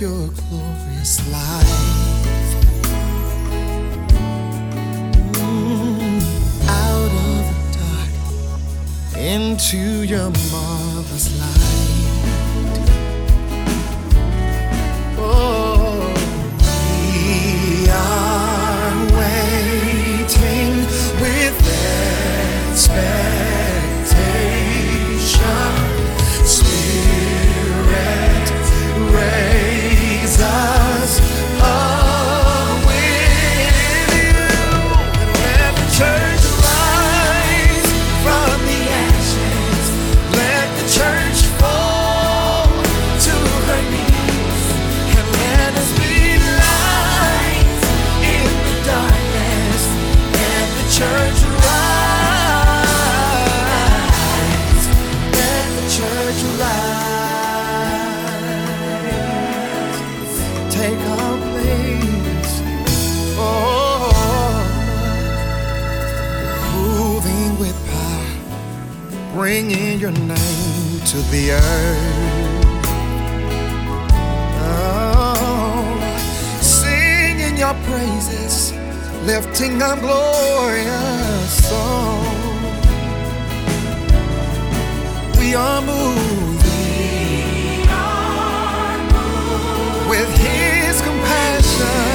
your glorious light. Out of the dark into your marvelous light. Oh, we are waiting with expectation. Spirit, raise us up with you, and let the church rise from the ashes. Let the church fall to her knees, and let us be light in the darkness. Let the church rise. Let the church rise. Take our place. Oh, moving with power, bringing your name to the earth. Oh, singing your praises, lifting up glorious song. We are moving with His compassion.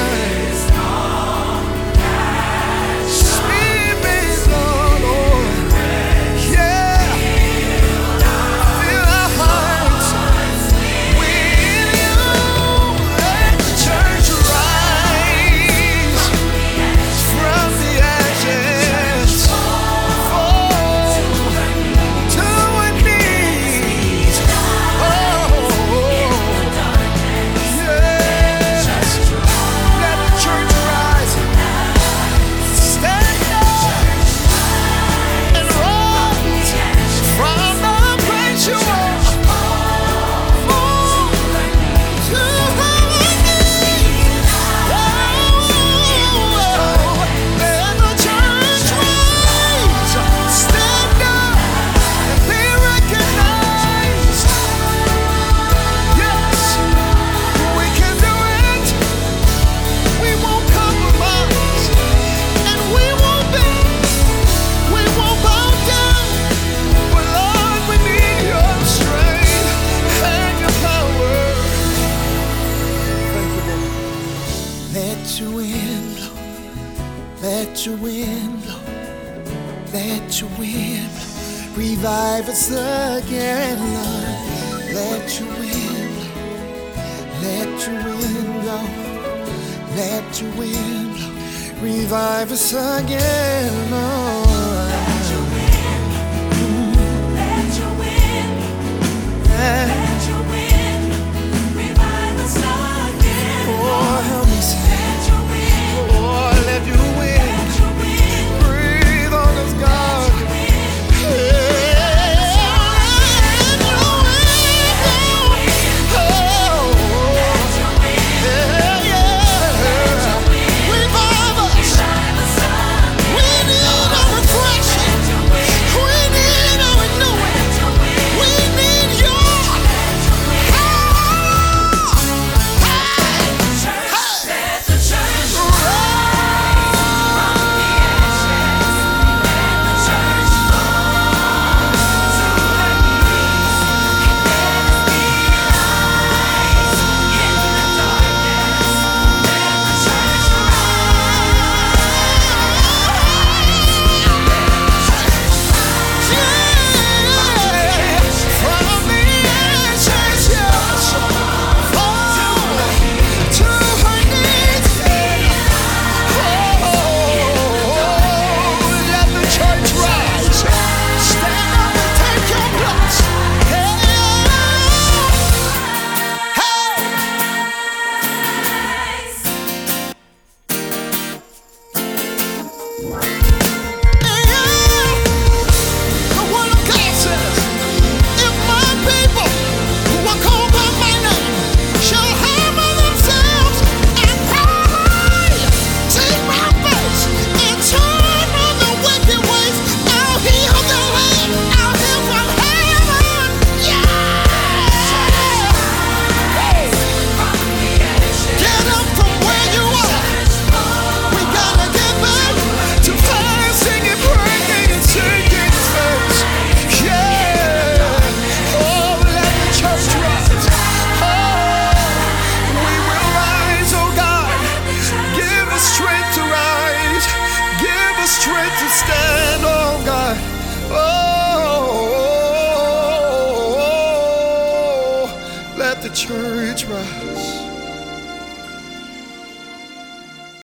Spirit, Lord, yeah, fill our hearts with you. Let the church rise from the ashes, fall to her knees. Oh, yes. Let the church rise. Stand up and rise from the place you are. Fall to her knees. Oh, let the church rise. Stand up and be recognized. Yes, we can do it. We won't compromise, and we won't bend. We won't bow down. But Lord, we need your strength and your power. Thank you, Lord. Let your wind blow. Let your wind blow. Let your wind blow. Revive us again, Lord. Let your wind blow. Let your wind blow. Let your wind blow. Revive us again, Lord. Let your wind revive us again. Oh, help me say. Oh, let your wind breathe on us, God. Wow.